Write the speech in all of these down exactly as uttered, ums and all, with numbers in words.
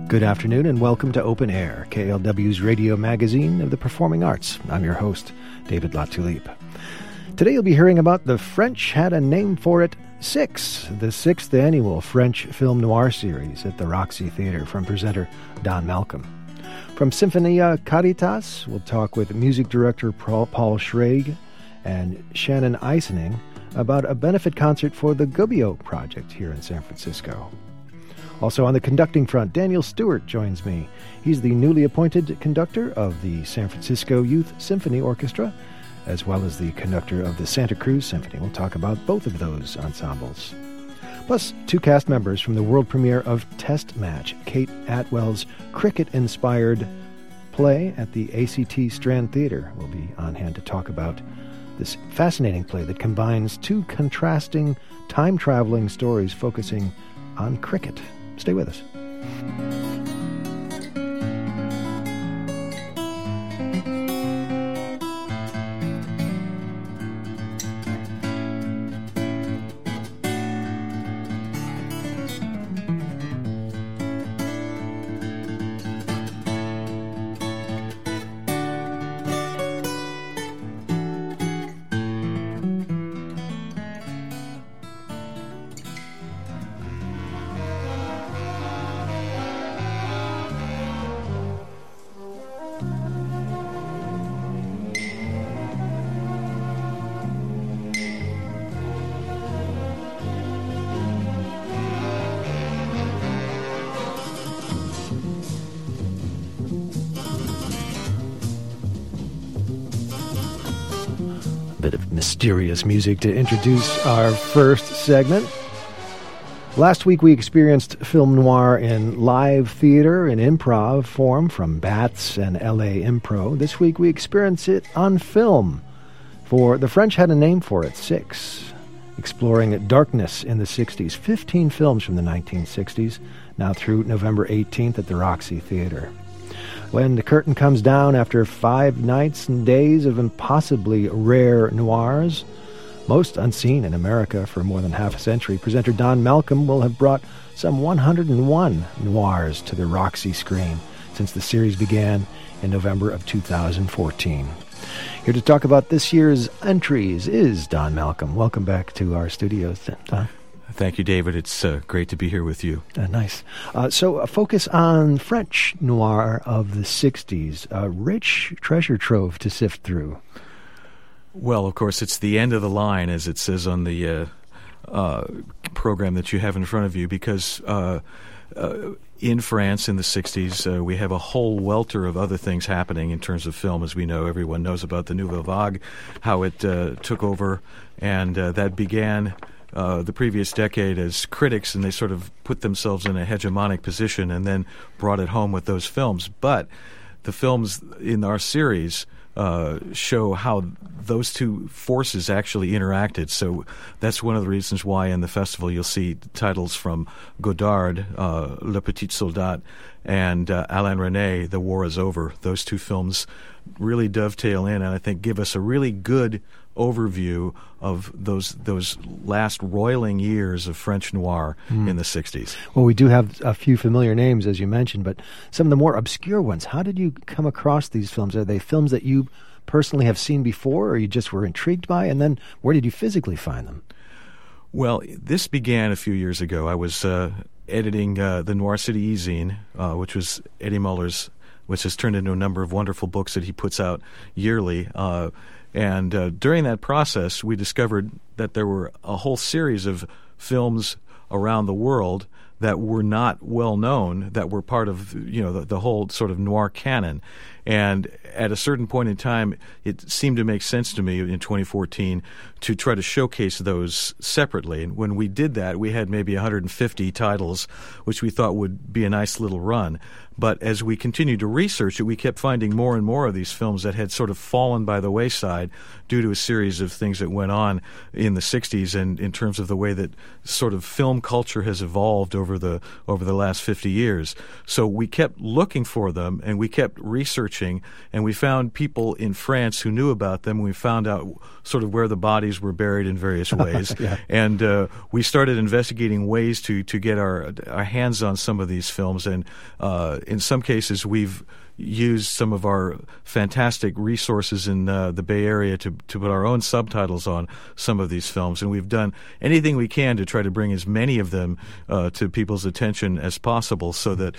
Good afternoon and welcome to Open Air, K L W's radio magazine of the performing arts. I'm your host, David Latulippe. Today you'll be hearing about The French Had a Name for It six, the sixth annual French film noir series at the Roxy Theatre from presenter Don Malcolm. From Symphonia Caritas, we'll talk with music director Paul Schrage and Shannon Eisening about a benefit concert for the Gubbio Project here in San Francisco. Also on the conducting front, Daniel Stewart joins me. He's the newly appointed conductor of the San Francisco Youth Symphony Orchestra, as well as the conductor of the Santa Cruz Symphony. We'll talk about both of those ensembles. Plus, two cast members from the world premiere of Test Match, Kate Atwell's cricket-inspired play at the A C T Strand Theatre, will be on hand to talk about this fascinating play that combines two contrasting, time-traveling stories focusing on cricket. Stay with us. Bit of mysterious music to introduce our first segment. Last week we experienced film noir in live theater and improv form from Bats and L A Impro. This week we experience it on film for The French Had a Name for It six, exploring darkness in the sixties. fifteen films from the nineteen sixties, now through November eighteenth at the Roxy Theatre. When the curtain comes down after five nights and days of impossibly rare noirs, most unseen in America for more than half a century, presenter Don Malcolm will have brought some one hundred one noirs to the Roxy screen since the series began in November of two thousand fourteen. Here to talk about this year's entries is Don Malcolm. Welcome back to our studios, Don. Thank you, David. It's uh, great to be here with you. Uh, nice. Uh, so a focus on French noir of the sixties, a rich treasure trove to sift through. Well, of course, it's the end of the line, as it says on the uh, uh, program that you have in front of you, because uh, uh, in France in the sixties, uh, we have a whole welter of other things happening in terms of film. As we know, everyone knows about the Nouvelle Vague, how it uh, took over, and uh, that began Uh, the previous decade as critics, and they sort of put themselves in a hegemonic position and then brought it home with those films. But the films in our series uh, show how those two forces actually interacted. So that's one of the reasons why in the festival you'll see titles from Godard, uh, Le Petit Soldat, and uh, Alain Resnais, The War is Over. Those two films really dovetail in and I think give us a really good overview of those those last roiling years of French noir mm. in the sixties. Well, we do have a few familiar names, as you mentioned, but some of the more obscure ones. How did you come across these films? Are they films that you personally have seen before, or you just were intrigued by? And then where did you physically find them? Well, this began a few years ago. I was uh, editing uh, the Noir City E-Zine, uh, which was Eddie Muller's, which has turned into a number of wonderful books that he puts out yearly. Uh, And uh, during that process, we discovered that there were a whole series of films around the world that were not well known, that were part of, you know, the, the whole sort of noir canon. And at a certain point in time, it seemed to make sense to me in twenty fourteen to try to showcase those separately. And when we did that, we had maybe one hundred fifty titles, which we thought would be a nice little run. But as we continued to research it, we kept finding more and more of these films that had sort of fallen by the wayside due to a series of things that went on in the sixties and in terms of the way that sort of film culture has evolved over over the over the last fifty years. So we kept looking for them, and we kept researching, and we found people in France who knew about them. We found out sort of where the bodies were buried in various ways, yeah. and uh, we started investigating ways to to get our our hands on some of these films. And uh, in some cases, we've used some of our fantastic resources in uh, the Bay Area to to put our own subtitles on some of these films, and we've done anything we can to try to bring as many of them uh, to people's attention as possible, so that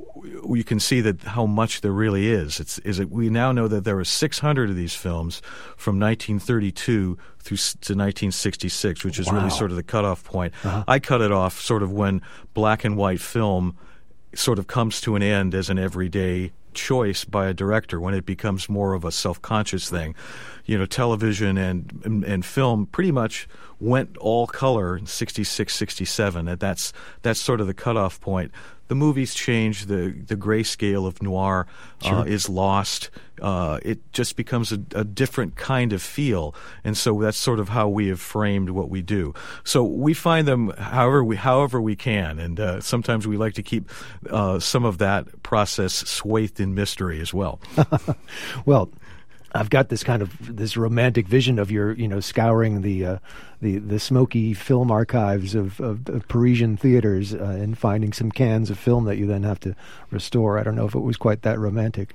w- you can see that how much there really is. It's is it, we now know that there are six hundred of these films from nineteen thirty-two through to nineteen sixty-six, which is wow. really sort of the cutoff point. Uh-huh. I cut it off sort of when black and white film sort of comes to an end as an everyday choice by a director, when it becomes more of a self-conscious thing. You know, television and, and and film pretty much went all color in sixty-six, sixty-seven, and that's that's sort of the cutoff point. The movies change. The the grayscale of noir Sure. uh, is lost. Uh, it just becomes a, a different kind of feel, and so that's sort of how we have framed what we do. So we find them however we however we can, and uh, sometimes we like to keep uh, some of that process swathed in mystery as well. Well, I've got this kind of this romantic vision of your, you know, scouring the uh, the the smoky film archives of, of, of Parisian theaters uh, and finding some cans of film that you then have to restore. I don't know if it was quite that romantic.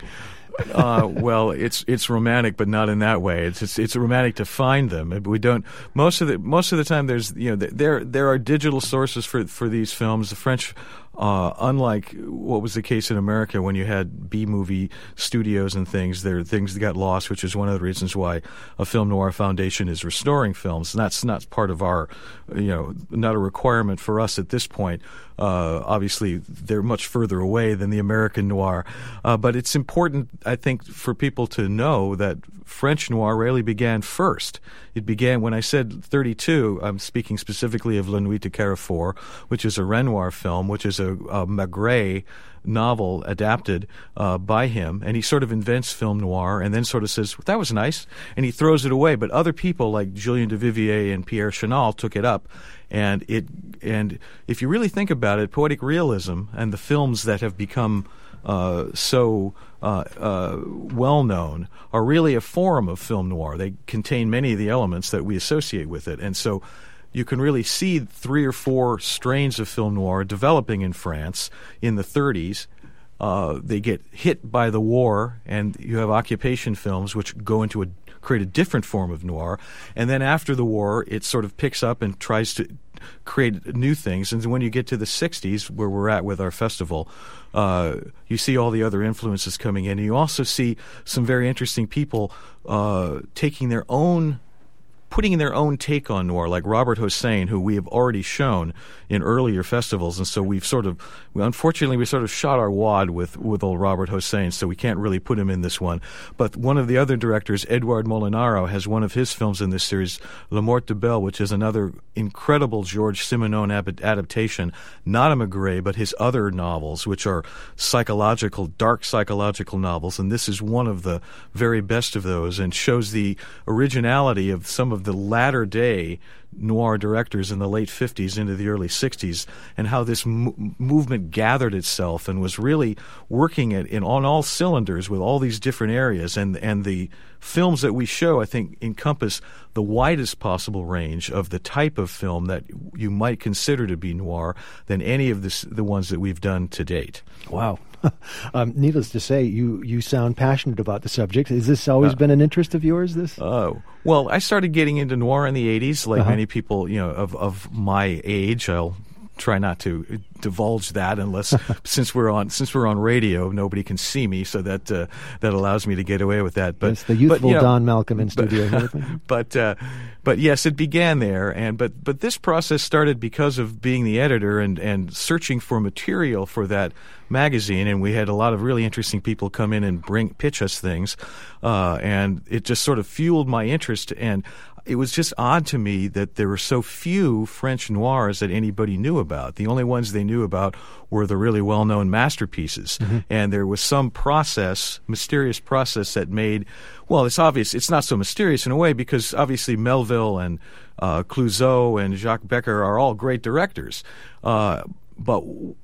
uh, well, it's it's romantic, but not in that way. It's, it's it's romantic to find them. We don't most of the most of the time. There's you know there there are digital sources for for these films. The French. Uh, unlike what was the case in America when you had B-movie studios and things, there are things that got lost, which is one of the reasons why a Film Noir Foundation is restoring films. And that's not part of our, you know, not a requirement for us at this point. Uh, obviously, they're much further away than the American noir. Uh, but it's important, I think, for people to know that French noir really began first. It began, when I said thirty-two, I'm speaking specifically of La Nuit de Carrefour, which is a Renoir film, which is a, a Maigret novel adapted uh, by him, and he sort of invents film noir and then sort of says, that was nice, and he throws it away. But other people like Julien Duvivier and Pierre Chenal took it up, and it and if you really think about it, poetic realism and the films that have become uh, so uh, uh, well-known are really a form of film noir. They contain many of the elements that we associate with it, and so you can really see three or four strains of film noir developing in France in the thirties. Uh, they get hit by the war, and you have occupation films which go into a create a different form of noir. And then after the war, it sort of picks up and tries to create new things. And when you get to the sixties, where we're at with our festival, uh, you see all the other influences coming in. And you also see some very interesting people uh, taking their own putting their own take on noir, like Robert Hossein, who we have already shown in earlier festivals. And so we've sort of, unfortunately, we sort of shot our wad with, with old Robert Hossein, so we can't really put him in this one. But one of the other directors, Edouard Molinaro, has one of his films in this series, La Mort de Belle, which is another incredible Georges Simenon ab- adaptation, not a Maigret, but his other novels, which are psychological, dark psychological novels. And this is one of the very best of those, and shows the originality of some of the latter day noir directors in the late fifties into the early sixties, and how this mo- movement gathered itself and was really working at, in on all cylinders with all these different areas. And and the films that we show, I think, encompass the widest possible range of the type of film that you might consider to be noir than any of this, the ones that we've done to date. Wow. Um, needless to say, you, you sound passionate about the subject. Has this always uh, been an interest of yours, this? Oh, well, I started getting into noir in the eighties, like uh-huh. many people, you know, of, of my age. I'll try not to divulge that unless since we're on since we're on radio, nobody can see me, so that uh, that allows me to get away with that. But yes, the youthful but, you know, Don Malcolm in studio. But but, uh, but yes, it began there, and but but this process started because of being the editor and and searching for material for that magazine, and we had a lot of really interesting people come in and bring pitch us things, uh, and it just sort of fueled my interest. And it was just odd to me that there were so few French noirs that anybody knew about. The only ones they knew about were the really well-known masterpieces. Mm-hmm. And there was some process, mysterious process that made, well, it's obvious, it's not so mysterious in a way, because obviously Melville and uh, Clouzot and Jacques Becker are all great directors. Uh, but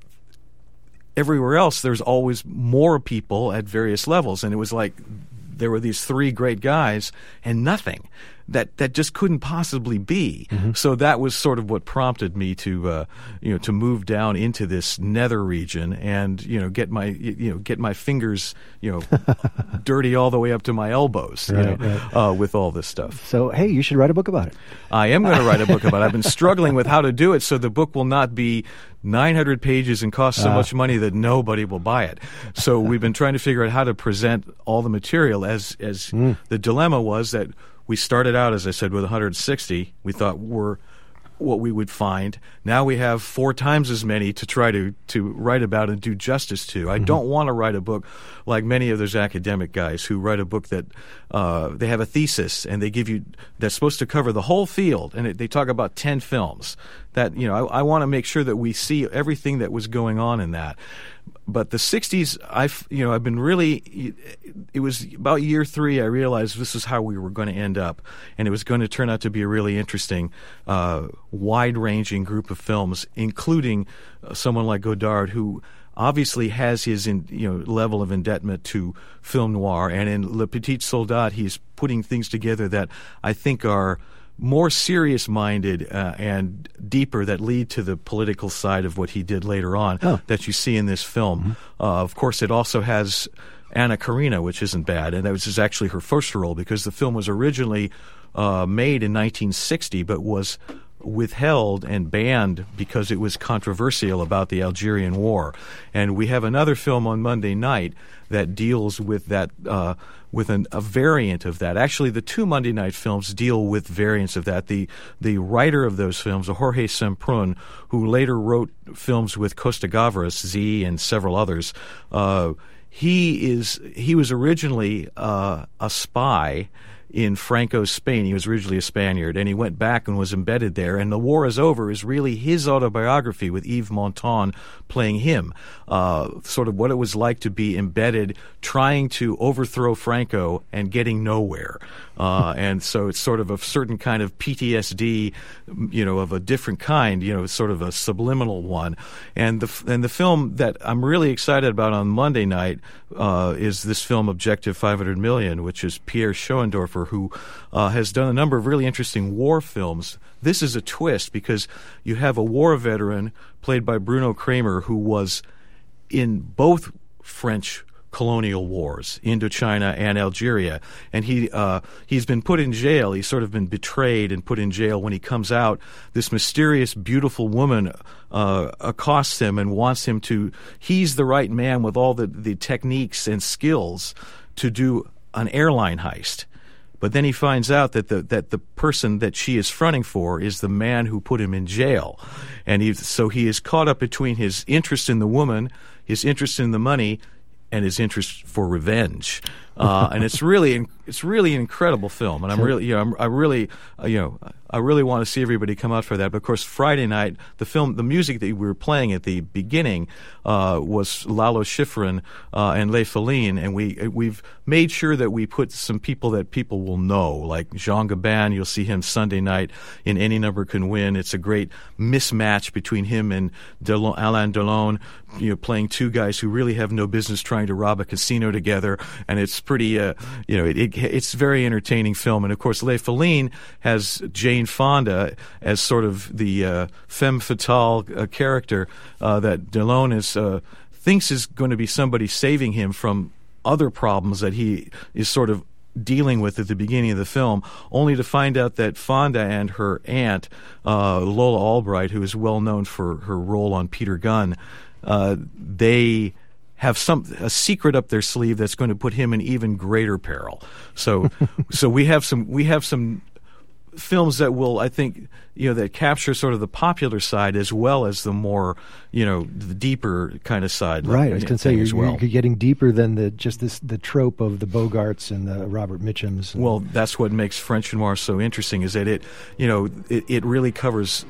everywhere else, there's always more people at various levels. And it was like there were these three great guys and nothing. That that just couldn't possibly be. Mm-hmm. So that was sort of what prompted me to uh, you know to move down into this nether region and you know get my you know get my fingers you know dirty all the way up to my elbows right, you know, right. uh, with all this stuff. So hey, you should write a book about it. I am going to write a book about it. I've been struggling with how to do it so the book will not be nine hundred pages and cost so uh. much money that nobody will buy it. So we've been trying to figure out how to present all the material as as mm. the dilemma was that we started out, as I said, with one hundred sixty. We thought were what we would find. Now we have four times as many to try to, to write about and do justice to. I mm-hmm. don't want to write a book like many of those academic guys who write a book that uh, they have a thesis and they give you that's supposed to cover the whole field, and it, they talk about ten films. That you know, I, I want to make sure that we see everything that was going on in that. But the sixties, I've you know, I've been really. It was about year three I realized this is how we were going to end up, and it was going to turn out to be a really interesting, uh, wide-ranging group of films, including uh, someone like Godard, who obviously has his in, you know level of indebtedness to film noir, and in Le Petit Soldat, he's putting things together that I think are more serious-minded uh, and deeper that lead to the political side of what he did later on oh. that you see in this film. Mm-hmm. Uh, of course, it also has Anna Karina, which isn't bad, and that was actually her first role because the film was originally uh, made in nineteen sixty but was withheld and banned because it was controversial about the Algerian War. And we have another film on Monday night that deals with that, uh, with an, a variant of that. Actually, the two Monday night films deal with variants of that. The the writer of those films, Jorge Semprún, who later wrote films with Costa Gavras, Z, and several others, uh, he is he was originally uh, a spy in Franco's Spain. He was originally a Spaniard, and he went back and was embedded there. And The War Is Over is really his autobiography with Yves Montand playing him, uh, sort of what it was like to be embedded, trying to overthrow Franco and getting nowhere. Uh, and so it's sort of a certain kind of P T S D, you know, of a different kind, you know, sort of a subliminal one. And the and the film that I'm really excited about on Monday night uh, is this film Objective five hundred million, which is Pierre Schoendorfer, who uh, has done a number of really interesting war films. This is a twist because you have a war veteran played by Bruno Kramer who was in both French colonial wars, Indochina and Algeria, and he uh, he's been put in jail. He's sort of been betrayed and put in jail. When he comes out, this mysterious, beautiful woman uh, accosts him and wants him to. He's the right man with all the, the techniques and skills to do an airline heist. But then he finds out that the that the person that she is fronting for is the man who put him in jail, and he so he is caught up between his interest in the woman, his interest in the money, and his interest for revenge. Uh, and it's really it's really an incredible film, and I'm really you know I'm, I really uh, you know I really want to see everybody come out for that. But of course, Friday night the film the music that we were playing at the beginning uh, was Lalo Schifrin uh, and Les Fellines, and we we've made sure that we put some people that people will know, like Jean Gabin. You'll see him Sunday night in Any Number Can Win. It's a great mismatch between him and Delon, Alain Delon, you know, playing two guys who really have no business trying to rob a casino together, and it's pretty, uh, you know, it, it, it's a very entertaining film. And of course, Les Fellines has Jane Fonda as sort of the uh, femme fatale uh, character uh, that Delon is uh, thinks is going to be somebody saving him from other problems that he is sort of dealing with at the beginning of the film, only to find out that Fonda and her aunt, uh, Lola Albright, who is well known for her role on Peter Gunn, uh, they have some a secret up their sleeve that's going to put him in even greater peril. So, so we have some we have some films that will, I think, you know, that capture sort of the popular side as well as the more, you know, the deeper kind of side. Right. I was going to say you're, well. you're getting deeper than the just this the trope of the Bogarts and the Robert Mitchums. Well, that's what makes French noir so interesting, is that it, you know, it, it really covers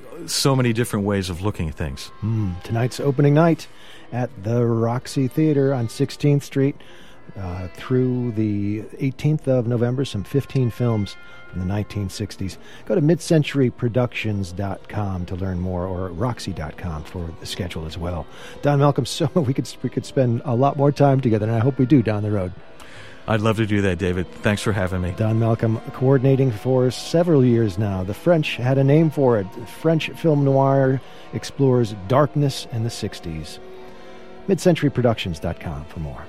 so many different ways of looking at things. Mm. Tonight's opening night at the Roxy Theater on sixteenth Street. uh, through the eighteenth of November, some fifteen films from the nineteen sixties. Go to mid century productions dot com to learn more, or roxy dot com for the schedule as well. Don Malcolm, so we could we could spend a lot more time together, and I hope we do down the road. I'd love to do that, David. Thanks for having me. Don Malcolm, coordinating for several years now. The French had a name for it. French film noir explores darkness in the sixties. mid century productions dot com for more.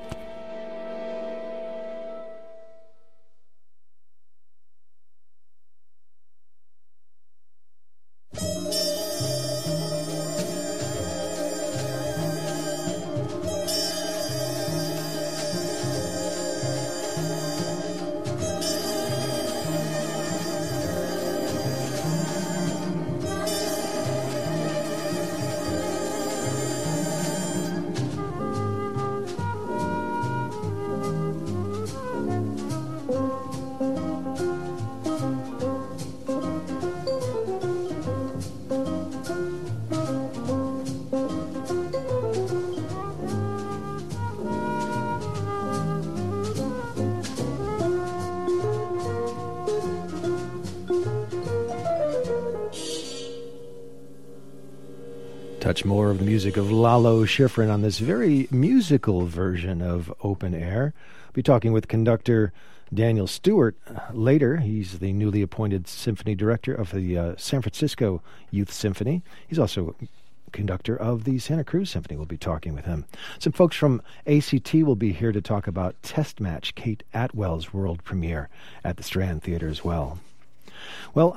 Touch more of the music of Lalo Schifrin on this very musical version of Open Air. I'll be talking with conductor Daniel Stewart later. He's the newly appointed symphony director of the uh, San Francisco Youth Symphony. He's also conductor of the Santa Cruz Symphony. We'll be talking with him. Some folks from A C T will be here to talk about Test Match, Kate Atwell's world premiere at the Strand Theater as well. Well,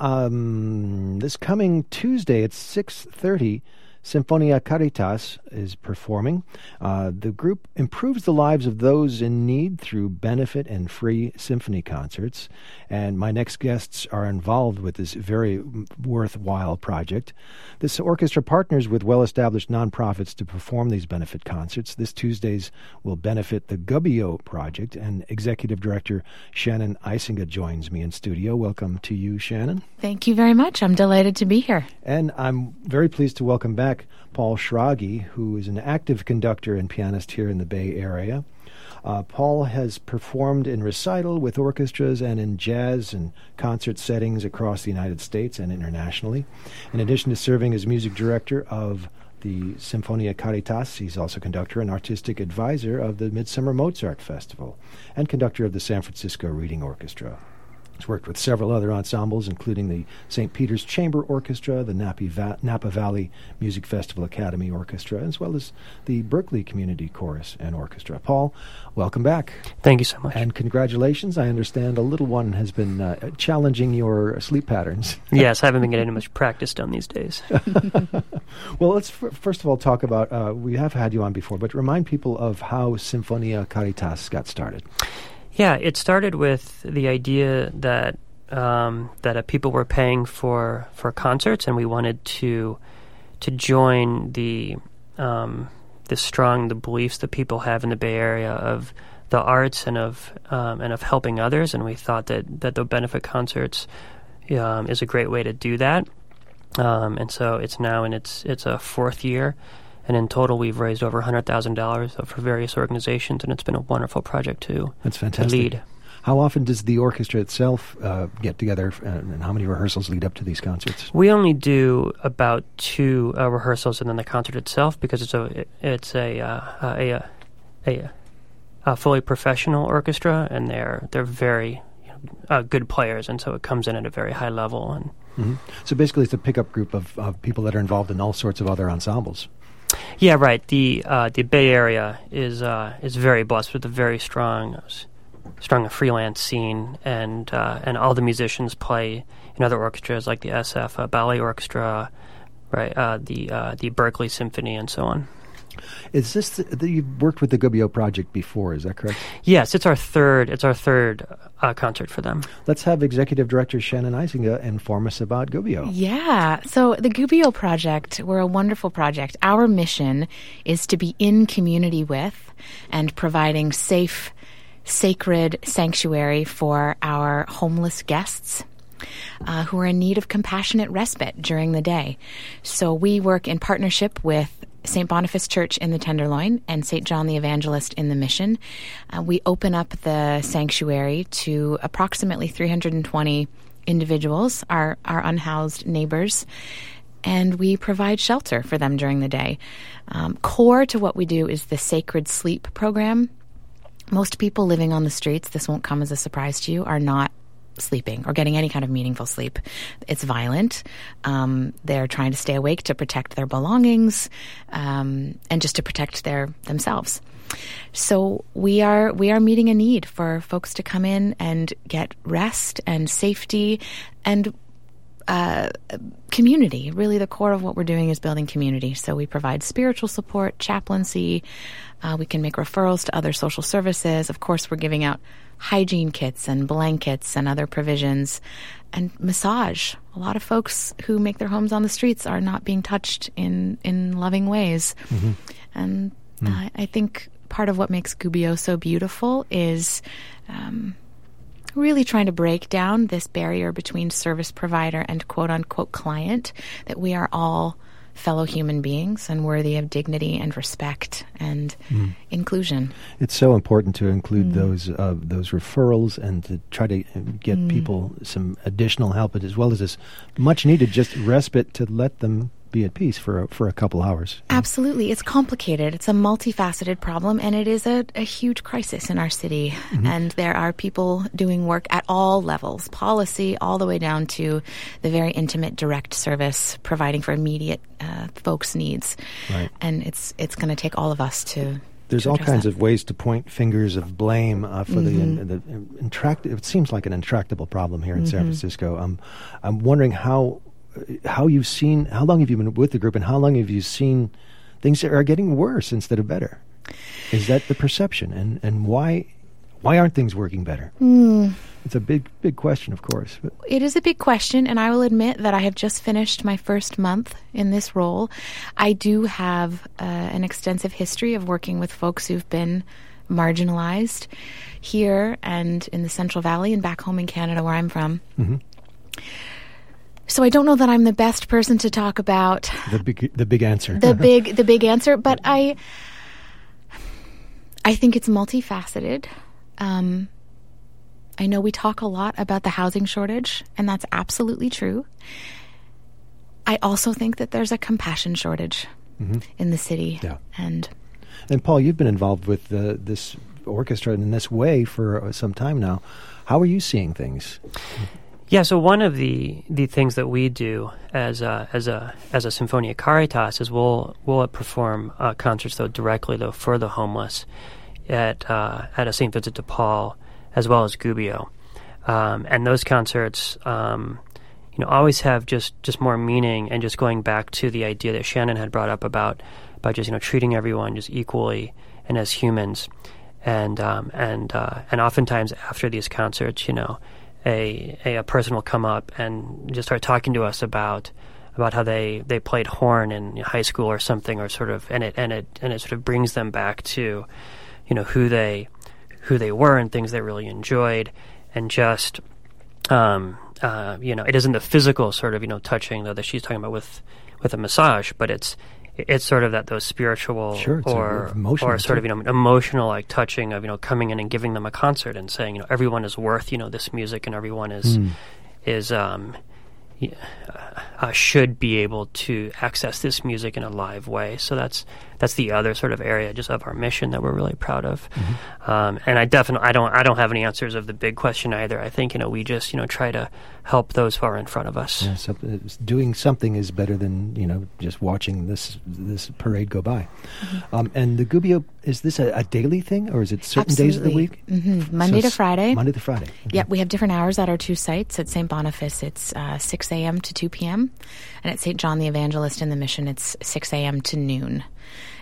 um, this coming Tuesday at six thirty, Sinfonia Caritas is performing. Uh, the group improves the lives of those in need through benefit and free symphony concerts. And my next guests are involved with this very worthwhile project. This orchestra partners with well-established nonprofits to perform these benefit concerts. This Tuesday's will benefit the Gubbio Project, and Executive Director Shannon Eisinga joins me in studio. Welcome to you, Shannon. Thank you very much. I'm delighted to be here. And I'm very pleased to welcome back Paul Schrage, who is an active conductor and pianist here in the Bay Area. Uh, Paul has performed in recital with orchestras and in jazz and concert settings across the United States and internationally. In addition to serving as music director of the Sinfonia Caritas, he's also conductor and artistic advisor of the Midsummer Mozart Festival and conductor of the San Francisco Reading Orchestra. He's worked with several other ensembles, including the Saint Peter's Chamber Orchestra, the Napa, Va- Napa Valley Music Festival Academy Orchestra, as well as the Berkeley Community Chorus and Orchestra. Paul, welcome back. Thank you so much. And congratulations. I understand a little one has been uh, challenging your sleep patterns. Yes, I haven't been getting much practice done these days. Well, let's f- first of all talk about, uh, we have had you on before, but remind people of how Sinfonia Caritas got started. Yeah, it started with the idea that um, that uh, people were paying for, for concerts, and we wanted to to join the um, the strong the beliefs that people have in the Bay Area of the arts and of um, and of helping others. And we thought that that the benefit concerts um, is a great way to do that. Um, and so it's now in its it's a fourth year. And in total, we've raised over one hundred thousand dollars for various organizations, and it's been a wonderful project to, That's fantastic. to lead. How often does the orchestra itself uh, get together, and, and how many rehearsals lead up to these concerts? We only do about two uh, rehearsals and then the concert itself, because it's a it's a uh, a, a, a, a fully professional orchestra, and they're they're very you know, uh, good players, and so it comes in at a very high level. And mm-hmm. So basically, it's a pickup group of, of people that are involved in all sorts of other ensembles. Yeah, right. The uh, the Bay Area is uh, is very blessed with a very strong, strong freelance scene, and uh, and all the musicians play in other orchestras like the S F uh, Ballet Orchestra, right? Uh, the uh, the Berkeley Symphony, and so on. Is this the, the, you've worked with the Gubbio Project before? Is that correct? Yes, it's our third. It's our third uh, concert for them. Let's have Executive Director Shannon Eisinga inform us about Gubbio. Yeah. So the Gubbio Project, we're a wonderful project. Our mission is to be in community with and providing safe, sacred sanctuary for our homeless guests uh, who are in need of compassionate respite during the day. So we work in partnership with Saint Boniface Church in the Tenderloin and Saint John the Evangelist in the Mission. Uh, we open up the sanctuary to approximately three hundred twenty individuals, our, our unhoused neighbors, and we provide shelter for them during the day. Um, core to what we do is the Sacred Sleep program. Most people living on the streets, this won't come as a surprise to you, are not sleeping or getting any kind of meaningful sleep. It's violent. Um, they're trying to stay awake to protect their belongings um, and just to protect their themselves. So we are we are meeting a need for folks to come in and get rest and safety and uh, community. Really, the core of what we're doing is building community. So we provide spiritual support, chaplaincy. Uh, we can make referrals to other social services. Of course, we're giving out hygiene kits and blankets and other provisions and massage. A lot of folks who make their homes on the streets are not being touched in, in loving ways. Mm-hmm. And mm. uh, I think part of what makes Gubbio so beautiful is um, really trying to break down this barrier between service provider and quote-unquote client, that we are all fellow human beings and worthy of dignity and respect and mm. inclusion. It's so important to include mm. those uh, those referrals and to try to get mm. people some additional help, as well as this much needed just respite to let them be at peace for a, for a couple hours. Absolutely. It's complicated. It's a multifaceted problem, and it is a, a huge crisis in our city. Mm-hmm. And there are people doing work at all levels, policy all the way down to the very intimate direct service, providing for immediate uh, folks' needs. Right. And it's it's going to take all of us to There's to all kinds that. of ways to point fingers of blame uh, for mm-hmm. the, the intract. It seems like an intractable problem here in mm-hmm. San Francisco. Um, I'm wondering how how you've seen, how long have you been with the group, and how long have you seen things that are getting worse instead of better? Is that the perception, and and why why aren't things working better? Mm. It's a big big question, of course. But. It is a big question, and I will admit that I have just finished my first month in this role. I do have uh, an extensive history of working with folks who've been marginalized here and in the Central Valley and back home in Canada where I'm from. Mm-hmm. So I don't know that I'm the best person to talk about the big the big answer. the big the big answer, but I I think it's multifaceted. Um, I know we talk a lot about the housing shortage, and that's absolutely true. I also think that there's a compassion shortage mm-hmm. in the city. Yeah. And and Paul, you've been involved with uh, this orchestra in this way for uh, some time now. How are you seeing things? Yeah, so one of the, the things that we do as a, as a as a Sinfonia Caritas is we'll we'll perform uh, concerts though directly though for the homeless at uh, at a Saint Vincent de Paul as well as Gubbio, um, and those concerts um, you know always have just, just more meaning, and just going back to the idea that Shannon had brought up about about just you know treating everyone just equally and as humans, and um, and uh, and oftentimes after these concerts, you know. A, a a person will come up and just start talking to us about about how they, they played horn in high school or something, or sort of and it and it and it sort of brings them back to, you know, who they who they were and things they really enjoyed, and just um uh you know it isn't the physical sort of you know touching though that she's talking about with with a massage, but it's it's sort of that those spiritual sure, or emotional or sort too. of you know emotional like touching of you know coming in and giving them a concert and saying you know everyone is worth you know this music, and everyone is mm. is um uh, should be able to access this music in a live way. So that's that's the other sort of area just of our mission that we're really proud of. Mm-hmm. Um, and I definitely I don't I don't have any answers of the big question either. I think you know we just you know try to help those who are in front of us. Yeah, so doing something is better than you know just watching this this parade go by. Mm-hmm. Um, and the Gubbio, is this a, a daily thing, or is it certain Absolutely. days of the week? Mm-hmm. Monday so to Friday. Monday to Friday. Mm-hmm. Yeah, we have different hours at our two sites. At Saint Boniface, it's uh, six a.m. to two p.m. And at Saint John the Evangelist in the Mission, it's six a.m. to noon.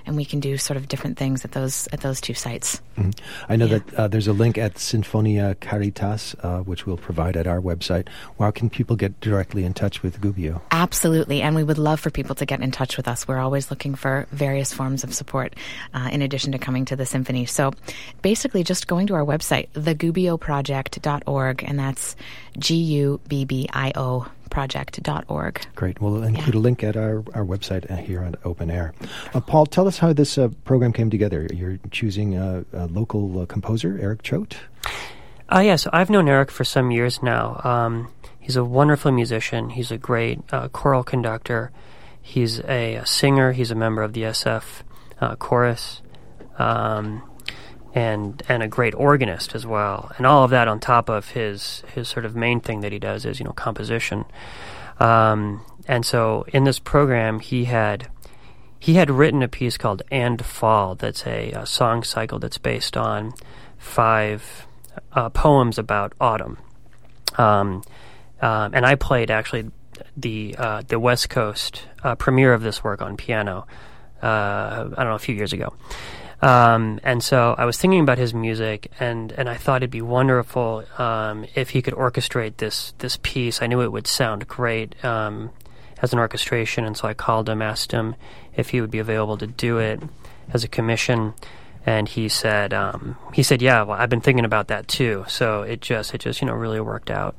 and we can do sort of different things at those at those two sites. Mm-hmm. I know Yeah. that uh, there's a link at Sinfonia Caritas, uh, which we'll provide at our website. How can people get directly in touch with Gubbio? Absolutely, and we would love for people to get in touch with us. We're always looking for various forms of support uh, in addition to coming to the symphony. So basically just going to our website, the gubbio project dot org, and that's G U B B I O project dot org. Great. We'll include Yeah. a link at our, our website uh, here on Open Air. Uh, Paul, tell us how this uh, program came together. You're choosing a, a local uh, composer, Eric Choate? Uh, yeah, so I've known Eric for some years now. Um, he's a wonderful musician. He's a great uh, choral conductor. He's a, a singer. He's a member of the S F uh, chorus, um, and and a great organist as well. And all of that on top of his his sort of main thing that he does is, you know, composition. Um, and so in this program, he had he had written a piece called "And Fall" that's a, a song cycle that's based on five uh, poems about autumn. Um, um, and I played actually the uh, the West Coast uh, premiere of this work on piano. Uh, I don't know, a few years ago. Um, and so I was thinking about his music, and, and I thought it'd be wonderful um, if he could orchestrate this this piece. I knew it would sound great um, as an orchestration, and so I called him, asked him if he would be available to do it as a commission, and he said um, he said, yeah, well, I've been thinking about that too. So it just it just you know really worked out.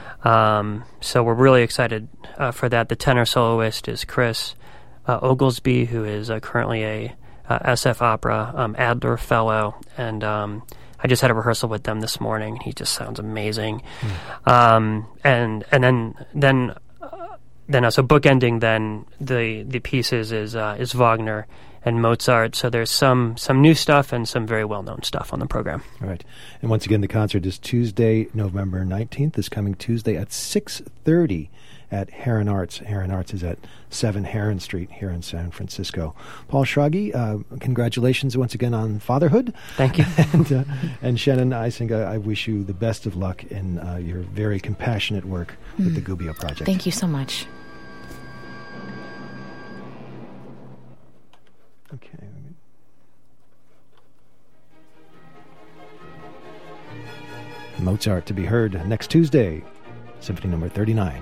Um, so we're really excited uh, for that. The tenor soloist is Chris uh, Oglesby, who is uh, currently a Uh, S F Opera um, Adler Fellow, and um, I just had a rehearsal with them this morning. He just sounds amazing. Mm. Um, and and then then uh, then uh, so bookending then the the pieces is uh, is Wagner and Mozart. So there's some some new stuff and some very well known stuff on the program. All right. And once again, the concert is Tuesday, November nineteenth, this coming Tuesday at six thirty at Heron Arts. Heron Arts is at seven Heron Street here in San Francisco. Paul Schrage, uh, congratulations once again on fatherhood. Thank you. and, uh, and Shannon Eisinga, I wish you the best of luck in uh, your very compassionate work mm. with the Gubbio Project. Thank you so much. Okay. Mozart to be heard next Tuesday, Symphony Number thirty-nine.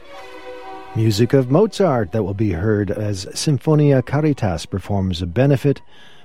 Music of Mozart that will be heard as Sinfonia Caritas performs a benefit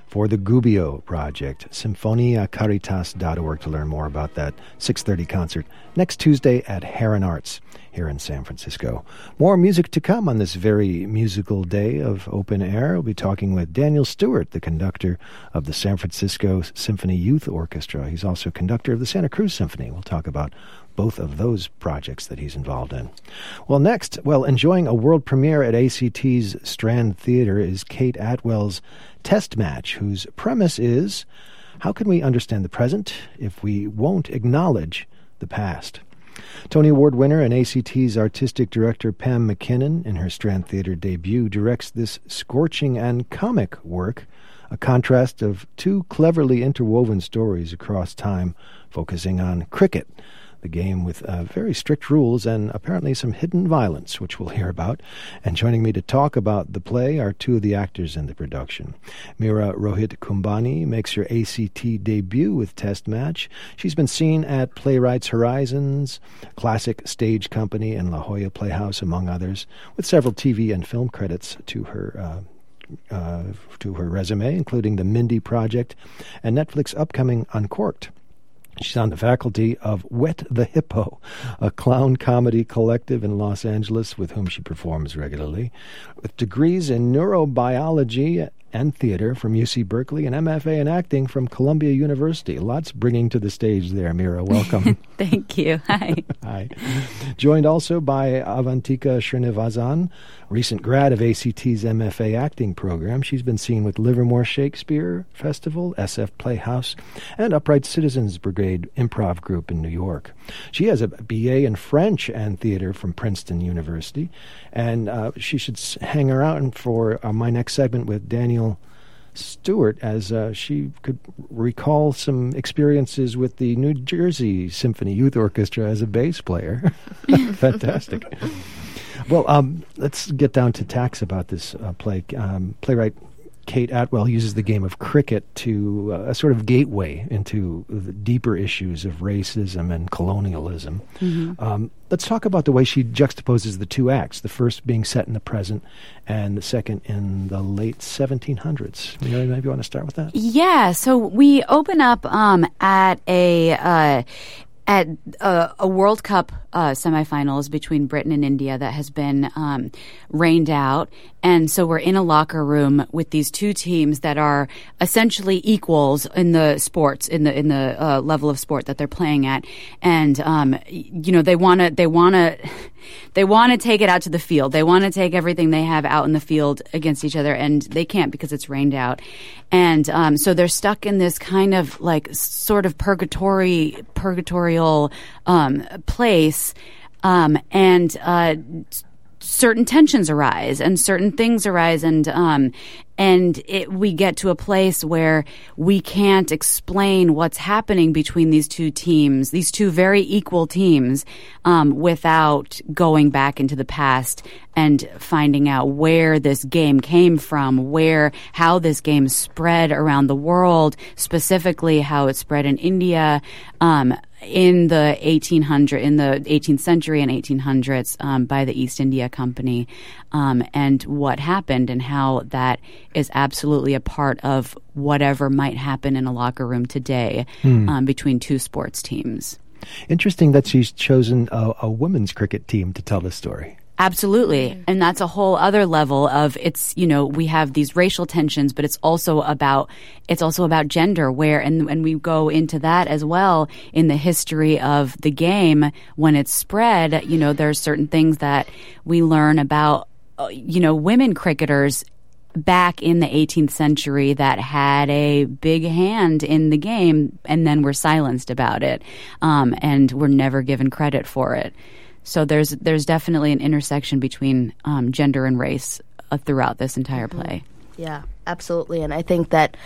for the Gubbio Project. symphonia caritas dot org to learn more about that six thirty concert next Tuesday at Heron Arts here in San Francisco. More music to come on this very musical day of open air. We'll be talking with Daniel Stewart, the conductor of the San Francisco Symphony Youth Orchestra. He's also conductor of the Santa Cruz Symphony. We'll talk about both of those projects that he's involved in. Well, next, well, enjoying a world premiere at A C T's Strand Theater is Kate Atwell's Test Match, whose premise is, how can we understand the present if we won't acknowledge the past? Tony Award winner and A C T's artistic director Pam McKinnon, in her Strand Theater debut, directs this scorching and comic work, a contrast of two cleverly interwoven stories across time, focusing on cricket, the game with uh, very strict rules and apparently some hidden violence, which we'll hear about. And joining me to talk about the play are two of the actors in the production. Meera Rohit Kumbhani makes her A C T debut with Test Match. She's been seen at Playwrights Horizons, Classic Stage Company, and La Jolla Playhouse, among others, with several T V and film credits to her uh, uh, to her resume, including The Mindy Project and Netflix upcoming Uncorked. She's on the faculty of Wet the Hippo, a clown comedy collective in Los Angeles with whom she performs regularly. With degrees in neurobiology and theater from U C Berkeley and M F A in acting from Columbia University. Lots bringing to the stage there, Meera. Welcome. Thank you. Hi. Hi. Joined also by Avantika Srinivasan, recent grad of A C T's M F A acting program. She's been seen with Livermore Shakespeare Festival, S F Playhouse, and Upright Citizens Brigade Improv Group in New York. She has a B A in French and theater from Princeton University, and uh, she should hang around for uh, my next segment with Daniel Stewart, as uh, she could recall some experiences with the New Jersey Symphony Youth Orchestra as a bass player. Fantastic. Well, um, let's get down to tacks about this uh, play. Um, playwright Kate Atwell uses the game of cricket to uh, a sort of gateway into the deeper issues of racism and colonialism. Mm-hmm. Um, let's talk about the way she juxtaposes the two acts, the first being set in the present and the second in the late seventeen hundreds. Mary, maybe you want to start with that? Yeah, so we open up um, at a... Uh, At uh, a World Cup uh, semifinals between Britain and India that has been um, rained out. And so we're in a locker room with these two teams that are essentially equals in the sports, in the in the uh, level of sport that they're playing at. And um, you know, they want to they want to they want to take it out to the field. They want to take everything they have out in the field against each other, and they can't because it's rained out. And um, so they're stuck in this kind of like sort of purgatory purgatorial um, place, um, and uh, certain tensions arise and certain things arise, and um, and it, we get to a place where we can't explain what's happening between these two teams, these two very equal teams, um, without going back into the past and finding out where this game came from, where, how this game spread around the world, specifically how it spread in India, um, in the eighteen hundred, in the eighteenth century and eighteen hundreds, um, by the East India Company, um, and what happened and how that is absolutely a part of whatever might happen in a locker room today, hmm. um, between two sports teams. Interesting that she's chosen a, a women's cricket team to tell the story. Absolutely. And that's a whole other level of, it's, you know, we have these racial tensions, but it's also about, it's also about gender, where, and, and we go into that as well in the history of the game. When it's spread, you know, there's certain things that we learn about, you know, women cricketers back in the eighteenth century that had a big hand in the game and then were silenced about it, um, and were never given credit for it. So there's there's definitely an intersection between um, gender and race uh, throughout this entire play. Yeah, absolutely. And I think that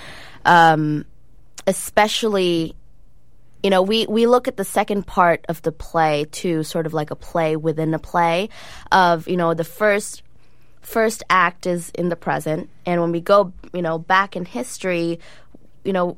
um, especially, you know, we, we look at the second part of the play too, sort of like a play within a play of, you know, the first first act is in the present. And when we go, you know, back in history, you know,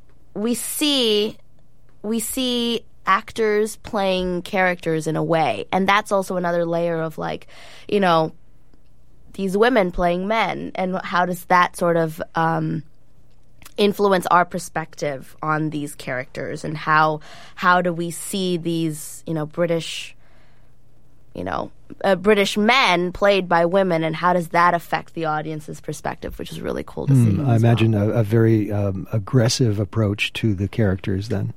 we see we see actors playing characters in a way. And that's also another layer of, like, you know, these women playing men, and how does that sort of um, influence our perspective on these characters, and how how do we see these, you know, British, you know, uh, British men played by women, and how does that affect the audience's perspective, which is really cool to mm, see. I imagine well. a, a very um, aggressive approach to the characters then.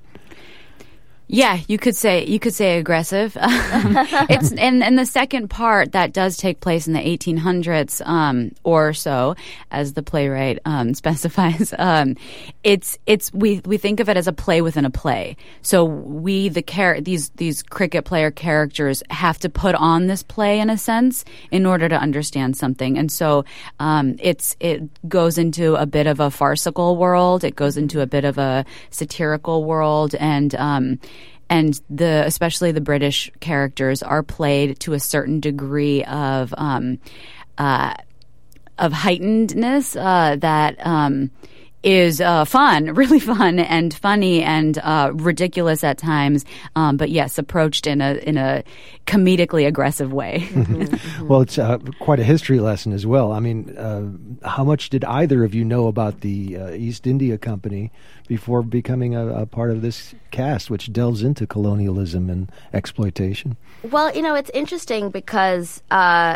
Yeah, you could say you could say aggressive. It's and, and the second part that does take place in the eighteen hundreds um, or so, as the playwright um, specifies. Um, it's it's we we think of it as a play within a play. So we the char- these these cricket player characters have to put on this play in a sense in order to understand something, and so um, it's it goes into a bit of a farcical world. It goes into a bit of a satirical world, and um, And the especially the British characters are played to a certain degree of um, uh, of heightenedness uh, that um, is uh, fun, really fun and funny and uh, ridiculous at times. Um, but yes, approached in a in a comedically aggressive way. Mm-hmm. Well, it's uh, quite a history lesson as well. I mean, uh, how much did either of you know about the uh, East India Company before becoming a, a part of this cast, which delves into colonialism and exploitation? Well, you know, it's interesting because, uh,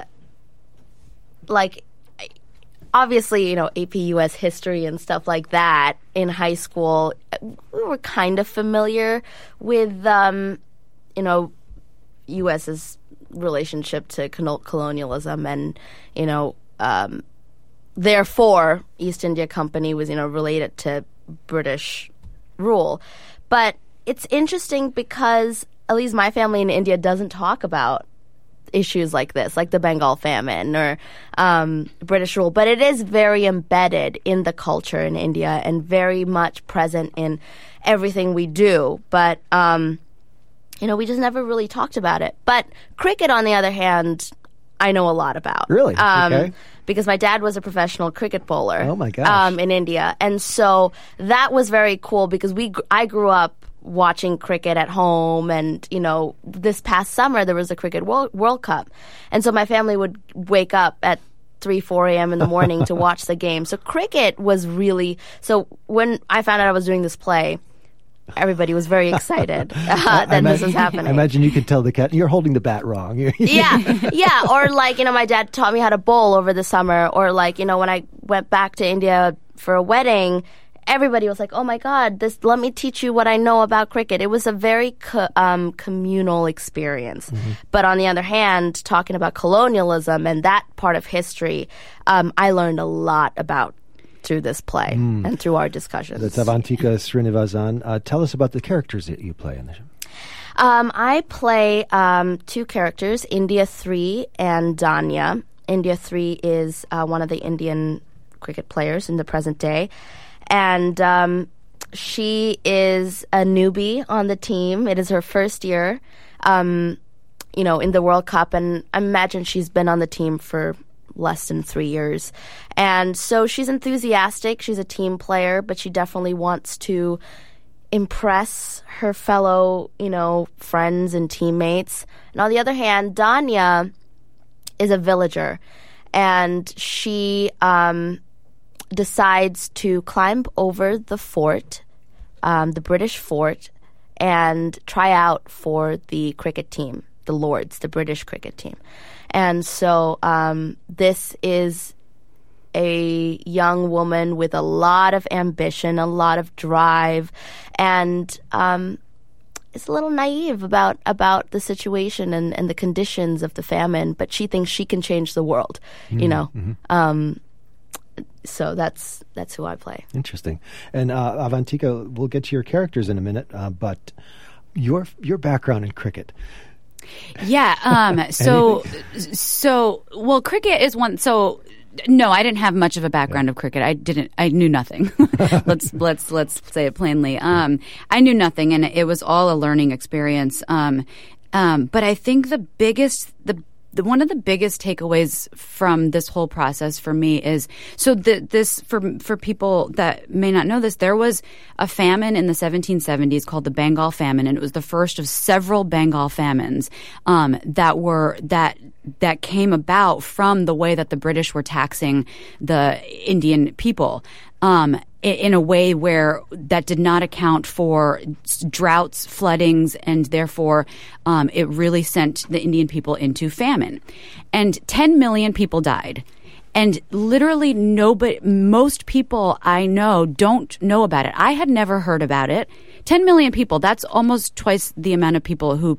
like, obviously, you know, A P U S history and stuff like that in high school, we were kind of familiar with, um, you know, U S's relationship to colonialism, and, you know, um, therefore, East India Company was, you know, related to British rule. But it's interesting because at least my family in India doesn't talk about issues like this, like the Bengal famine or um, British rule. But it is very embedded in the culture in India and very much present in everything we do. But, um, you know, we just never really talked about it. But cricket, on the other hand, I know a lot about. Really? Um, okay. Because my dad was a professional cricket bowler. Oh my gosh. Um, in India, and so that was very cool because we I grew up watching cricket at home, and you know, this past summer there was a cricket World, World Cup, and so my family would wake up at three, four a.m. in the morning to watch the game. So cricket was really so. When I found out I was doing this play, everybody was very excited uh, that imagine, this was happening. I imagine you could tell the cat, you're holding the bat wrong. yeah, yeah. Or like, you know, my dad taught me how to bowl over the summer. Or like, you know, when I went back to India for a wedding, everybody was like, oh my God, this, let me teach you what I know about cricket. It was a very co- um, communal experience. Mm-hmm. But on the other hand, talking about colonialism and that part of history, um, I learned a lot about through this play mm. and through our discussions. That's Avantika Srinivasan. Uh, tell us about the characters that you play in the show. Um, I play um, two characters, India three and Danya. India three is uh, one of the Indian cricket players in the present day. And um, she is a newbie on the team. It is her first year, um, you know, in the World Cup. And I imagine she's been on the team for less than three years. And so she's enthusiastic. She's a team player, but she definitely wants to impress her fellow, you know, friends and teammates. And on the other hand, Danya is a villager, and she um, decides to climb over the fort, um, the British fort, and try out for the cricket team, the Lords, the British cricket team. And so um, this is a young woman with a lot of ambition, a lot of drive, and um, is a little naive about about the situation and, and the conditions of the famine, but she thinks she can change the world, mm-hmm. you know. Mm-hmm. Um, so that's that's who I play. Interesting. And uh, Avantika, we'll get to your characters in a minute, uh, but your your background in cricket. Yeah. Um, so, so, well, cricket is one. So, no, I didn't have much of a background of cricket. I didn't. I knew nothing. let's let's let's say it plainly. Um, I knew nothing, and it was all a learning experience. Um, um, but I think the biggest the The, one of the biggest takeaways from this whole process for me is so the, this for for people that may not know this, there was a famine in the seventeen seventies called the Bengal famine, and it was the first of several Bengal famines um, that were that that came about from the way that the British were taxing the Indian people. Um, in a way where that did not account for droughts, floodings, and therefore um, it really sent the Indian people into famine. And ten million people died. And literally nobody, most people I know don't know about it. I had never heard about it. ten million people, that's almost twice the amount of people who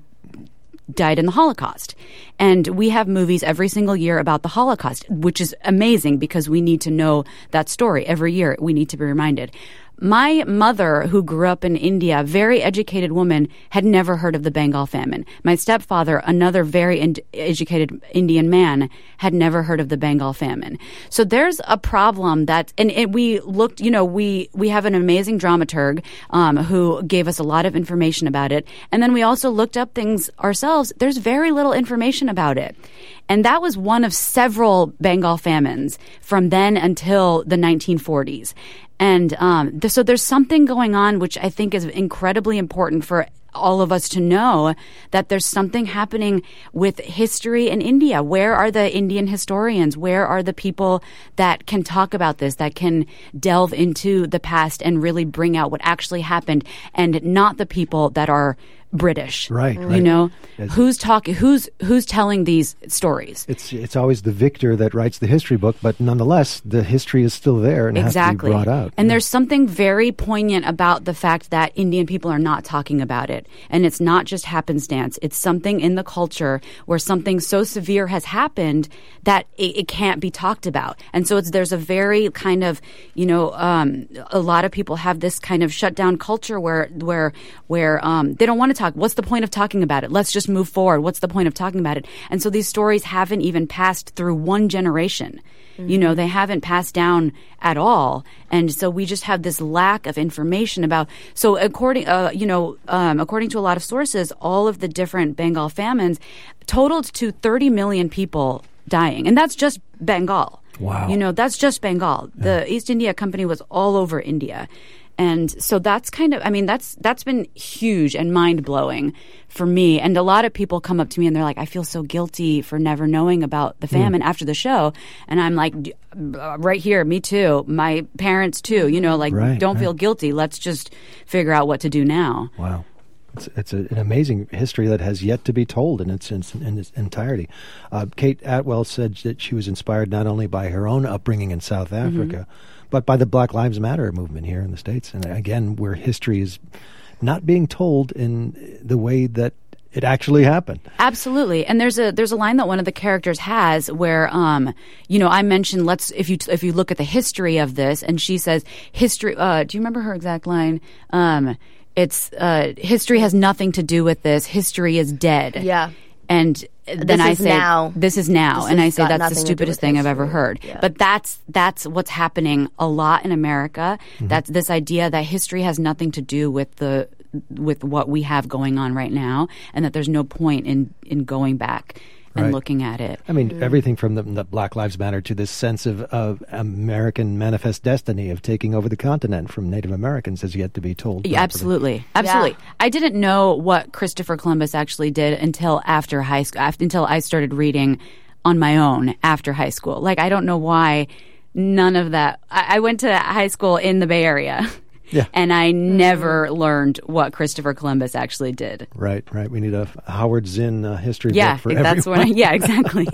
died in the Holocaust. And we have movies every single year about the Holocaust, which is amazing because we need to know that story. Every year we need to be reminded. My mother, who grew up in India, a very educated woman, had never heard of the Bengal famine. My stepfather, another very in- educated Indian man, had never heard of the Bengal famine. So there's a problem that, and it, we looked, you know, we, we have an amazing dramaturg um, who gave us a lot of information about it. And then we also looked up things ourselves. There's very little information about it. And that was one of several Bengal famines from then until the nineteen forties. And um, th- so there's something going on which I think is incredibly important for all of us to know, that there's something happening with history in India. Where are the Indian historians? Where are the people that can talk about this, that can delve into the past and really bring out what actually happened, and not the people that are British, right? You right. know, As who's talking? Who's who's telling these stories? It's it's always the victor that writes the history book, but nonetheless, the history is still there and exactly. has to be brought out. And yeah. there's something very poignant about the fact that Indian people are not talking about it, and it's not just happenstance. It's something in the culture where something so severe has happened that it, it can't be talked about. And so it's there's a very kind of, you know, um, a lot of people have this kind of shut down culture where where where um, they don't want to talk. What's the point of talking about it? Let's just move forward. What's the point of talking about it? And so these stories haven't even passed through one generation. Mm-hmm. You know, they haven't passed down at all. And so we just have this lack of information about, so according, uh, you know, um, according to a lot of sources, all of the different Bengal famines totaled to thirty million people dying. And that's just Bengal. Wow. You know, that's just Bengal. Yeah. The East India Company was all over India. And so that's kind of, I mean, that's that's been huge and mind-blowing for me. And a lot of people come up to me and they're like, I feel so guilty for never knowing about the famine mm. after the show. And I'm like, right here, me too. My parents too. You know, like, right, don't right. feel guilty. Let's just figure out what to do now. Wow. It's, it's a, an amazing history that has yet to be told in its, in, in its entirety. Uh, Kate Atwell said that she was inspired not only by her own upbringing in South Africa, mm-hmm. but by the Black Lives Matter movement here in the States. And again, where history is not being told in the way that it actually happened. Absolutely. And there's a there's a line that one of the characters has where um you know, I mentioned let's if you if you look at the history of this, and she says history uh do you remember her exact line? Um it's uh history has nothing to do with this. History is dead. Yeah. And then this I say, now. this is now. This and I has say, got that's the nothing to do stupidest with thing I've history. ever heard. Yeah. But that's that's what's happening a lot in America. Mm-hmm. That's this idea that history has nothing to do with the with what we have going on right now, and that there's no point in, in going back and right. looking at it. I mean, mm. everything from the, the Black Lives Matter to this sense of, of American manifest destiny of taking over the continent from Native Americans has yet to be told. Yeah, absolutely. Absolutely. Yeah. I didn't know what Christopher Columbus actually did until after high school, until I started reading on my own after high school. Like, I don't know why none of that. I, I went to high school in the Bay Area. Yeah. And I never learned what Christopher Columbus actually did. Right, right. We need a Howard Zinn uh, history yeah, book for that's everyone. What I, yeah, exactly.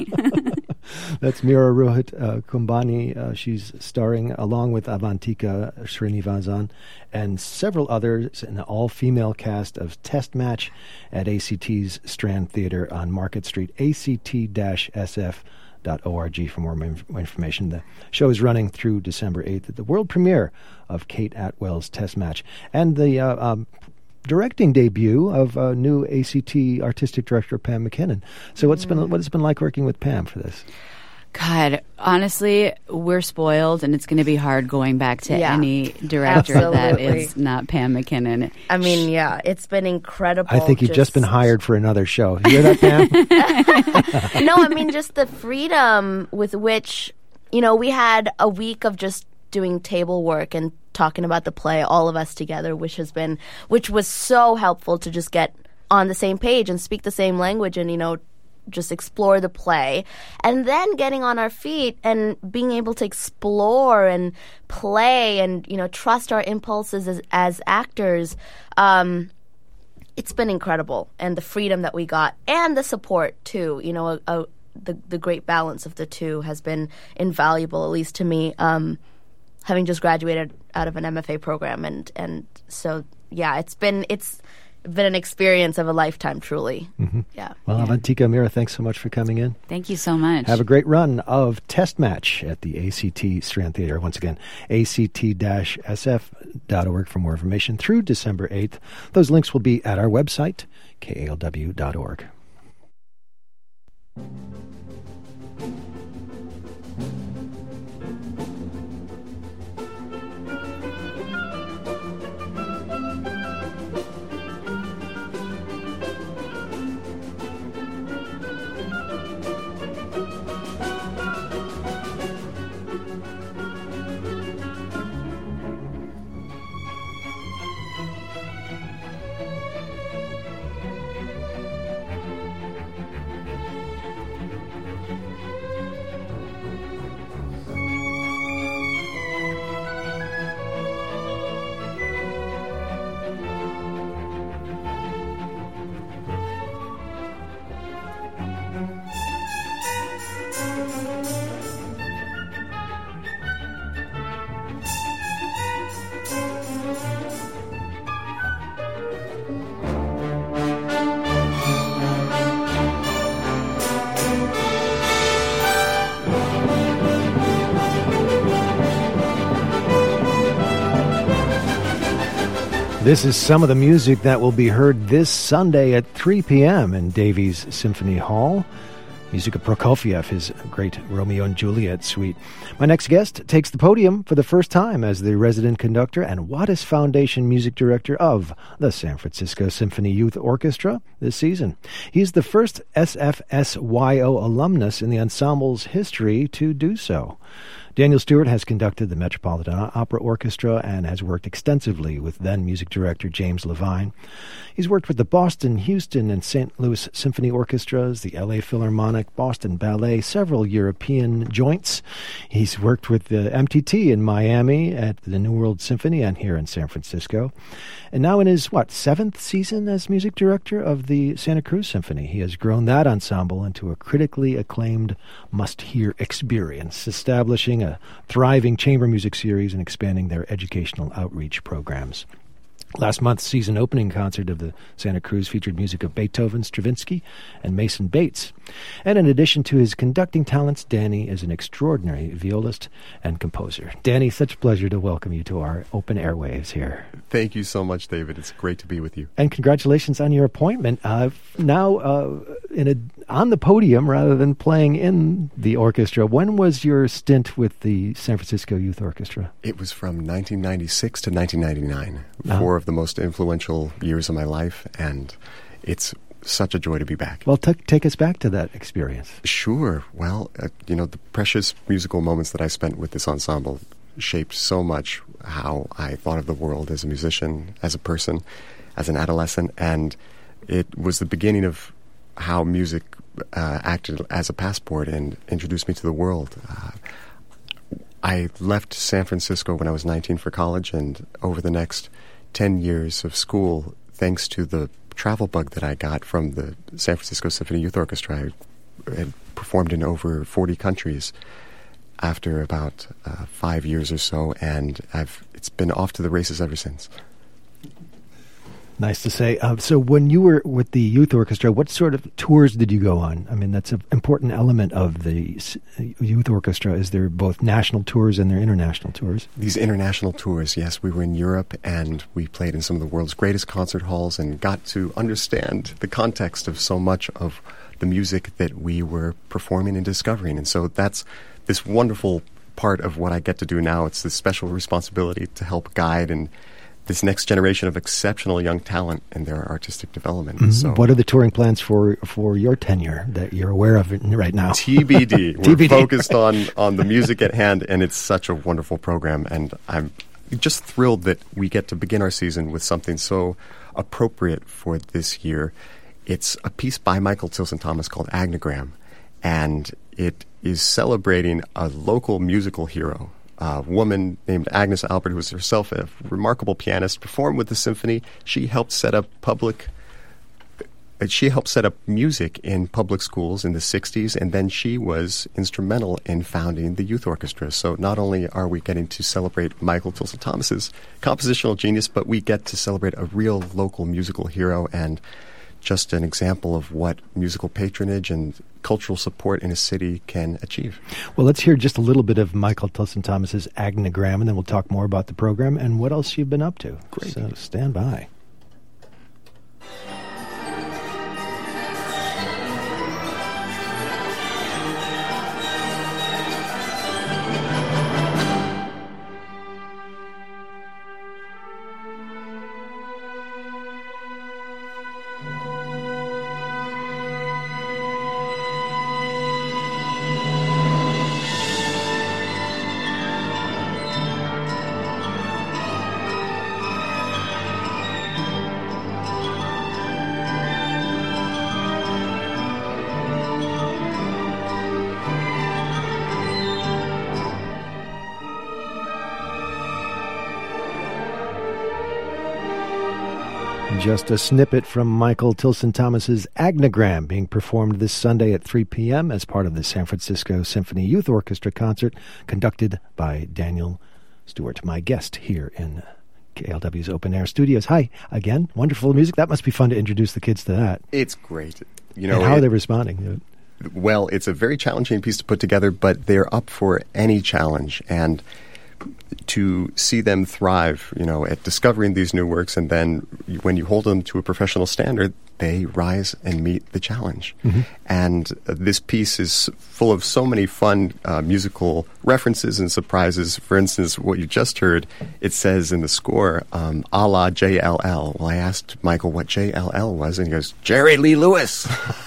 That's Meera Rohit uh, Kumbhani. Uh, she's starring along with Avantika Srinivasan and several others in an all-female cast of Test Match at A C T's Strand Theatre on Market Street, A C T S F dot org for more information. The show is running through December eighth at the world premiere of Kate Atwell's Test Match and the uh, um, directing debut of uh, new A C T artistic director Pam McKinnon. So what's mm. been what it's been like working with Pam for this? God, honestly, we're spoiled, and it's going to be hard going back to yeah. any director that is not Pam McKinnon. I mean, yeah, it's been incredible. I think you've just, just been hired for another show. You hear that, Pam? No, I mean, just the freedom with which, you know, we had a week of just doing table work and talking about the play, all of us together, which has been, which was so helpful to just get on the same page and speak the same language and, you know, just explore the play, and then getting on our feet and being able to explore and play and, you know, trust our impulses as, as actors. Um, it's been incredible, and the freedom that we got and the support too. You know, a, a, the the great balance of the two has been invaluable, at least to me. Um, having just graduated out of an M F A program, and and so yeah, it's been it's. been an experience of a lifetime, truly. Mm-hmm. Yeah. Well, yeah. Avantika Mira, thanks so much for coming in. Thank you so much. Have a great run of Test Match at the A C T Strand Theater. Once again, A C T S F dot org for more information through December eighth. Those links will be at our website, K A L W dot org. This is some of the music that will be heard this Sunday at three p.m. in Davies Symphony Hall. Music of Prokofiev, his great Romeo and Juliet suite. My next guest takes the podium for the first time as the resident conductor and Wattis Foundation music director of the San Francisco Symphony Youth Orchestra this season. He's the first S F S Y O alumnus in the ensemble's history to do so. Daniel Stewart has conducted the Metropolitan Opera Orchestra and has worked extensively with then music director James Levine. He's worked with the Boston, Houston, and Saint Louis Symphony Orchestras, the L A Philharmonic, Boston Ballet, several European joints. He's worked with the M T T in Miami at the New World Symphony and here in San Francisco. And now in his, what, seventh season as music director of the Santa Cruz Symphony, he has grown that ensemble into a critically acclaimed must-hear experience, establishing a thriving chamber music series and expanding their educational outreach programs. Last month's season opening concert of the Santa Cruz featured music of Beethoven, Stravinsky, and Mason Bates. And in addition to his conducting talents, Danny is an extraordinary violist and composer. Danny, such a pleasure to welcome you to our open airwaves here. Thank you so much, David. It's great to be with you. And congratulations on your appointment. Uh, now uh, in a, on the podium rather than playing in the orchestra. When was your stint with the San Francisco Youth Orchestra? It was from nineteen ninety-six to nineteen ninety-nine. Oh. Four of the most influential years of my life, and it's such a joy to be back. Well, t- take us back to that experience. Sure. Well, uh, you know, the precious musical moments that I spent with this ensemble shaped so much how I thought of the world as a musician, as a person, as an adolescent, and it was the beginning of how music uh, acted as a passport and introduced me to the world. Uh, I left San Francisco when I was nineteen for college, and over the next ten years of school, thanks to the travel bug that I got from the San Francisco Symphony Youth Orchestra, I had performed in over forty countries after about uh, five years or so, and I've it's been off to the races ever since. Nice to say. Uh, so when you were with the youth orchestra, what sort of tours did you go on? I mean, that's an important element of the youth orchestra. Is there both national tours and there international tours? These international tours, yes. We were in Europe, and we played in some of the world's greatest concert halls and got to understand the context of so much of the music that we were performing and discovering. And so that's this wonderful part of what I get to do now. It's this special responsibility to help guide and this next generation of exceptional young talent in their artistic development. Mm-hmm. So, what are the touring plans for for your tenure that you're aware of right now? T B D. We're T B D. focused on, on the music at hand, and it's such a wonderful program. And I'm just thrilled that we get to begin our season with something so appropriate for this year. It's a piece by Michael Tilson Thomas called Agnogram, and it is celebrating a local musical hero, a woman named Agnes Albert, who was herself a remarkable pianist, performed with the symphony. She helped set up public She helped set up music in public schools in the sixties, and then she was instrumental in founding the youth orchestra. So not only are we getting to celebrate Michael Tilson Thomas's compositional genius, but we get to celebrate a real local musical hero and just an example of what musical patronage and cultural support in a city can achieve. Well, let's hear just a little bit of Michael Tilson Thomas's Agnogram, and then we'll talk more about the program and what else you've been up to. Great. So stand by. Just a snippet from Michael Tilson Thomas's Agnogram, being performed this Sunday at three p.m. as part of the San Francisco Symphony Youth Orchestra concert conducted by Daniel Stewart, my guest here in K L W's Open Air Studios. Hi, again, wonderful music. That must be fun to introduce the kids to that. It's great. You know, and how it, are they responding? Well, it's a very challenging piece to put together, but they're up for any challenge. And to see them thrive, you know, at discovering these new works, and then when you hold them to a professional standard, they rise and meet the challenge. Mm-hmm. And uh, this piece is full of so many fun uh, musical references and surprises. For instance, what you just heard, it says in the score, um, a la J L L. Well, I asked Michael what J L L was, and he goes, Jerry Lee Lewis.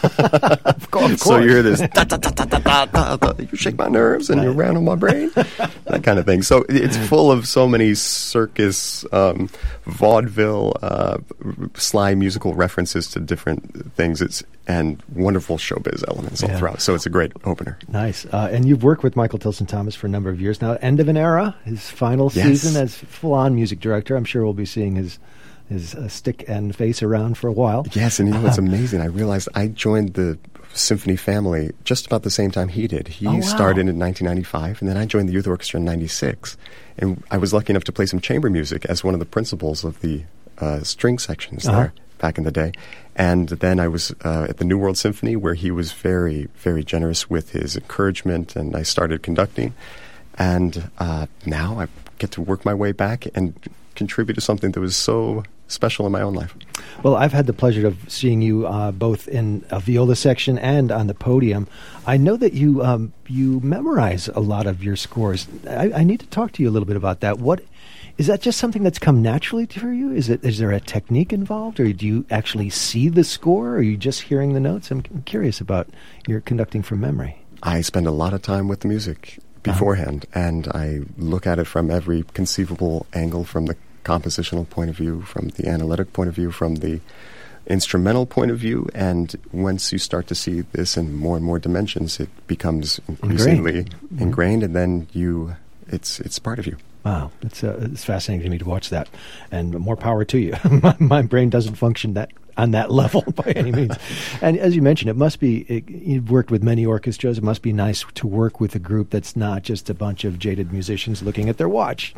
Of course. So you hear this, da, da, da, da, da, da, da, you shake my nerves and you rattle my brain, that kind of thing. So it's full of so many circus, um, vaudeville, uh, sly musical references to different things. It's and wonderful showbiz elements all yeah. throughout. So it's a great opener. Nice. Uh, and you've worked with Michael Tilson Thomas for a number of years now. End of an era, his final yes. season as full-on music director. I'm sure we'll be seeing his his uh, stick and face around for a while. Yes, and you know what's amazing? I realized I joined the symphony family just about the same time he did. He oh, wow. started in nineteen ninety-five, and then I joined the youth orchestra in ninety-six. And I was lucky enough to play some chamber music as one of the principals of the uh, string sections uh-huh. there back in the day. And then I was uh, at the New World Symphony, where he was very, very generous with his encouragement, and I started conducting. And uh, now I get to work my way back and contribute to something that was so special in my own life. Well, I've had the pleasure of seeing you uh, both in a viola section and on the podium. I know that you um, you memorize a lot of your scores. I, I need to talk to you a little bit about that. What is that? Just something that's come naturally to you? Is it? Is there a technique involved, or do you actually see the score, or are you just hearing the notes? I'm, I'm curious about your conducting from memory. I spend a lot of time with the music beforehand, uh-huh. and I look at it from every conceivable angle, from the compositional point of view, from the analytic point of view, from the instrumental point of view. And once you start to see this in more and more dimensions, it becomes increasingly ingrained, mm-hmm. ingrained and then you it's it's part of you. Wow, it's uh, it's fascinating to me to watch that, and more power to you. my, my brain doesn't function that on that level by any means. And as you mentioned, it must be, it, you've worked with many orchestras, it must be nice to work with a group that's not just a bunch of jaded musicians looking at their watch.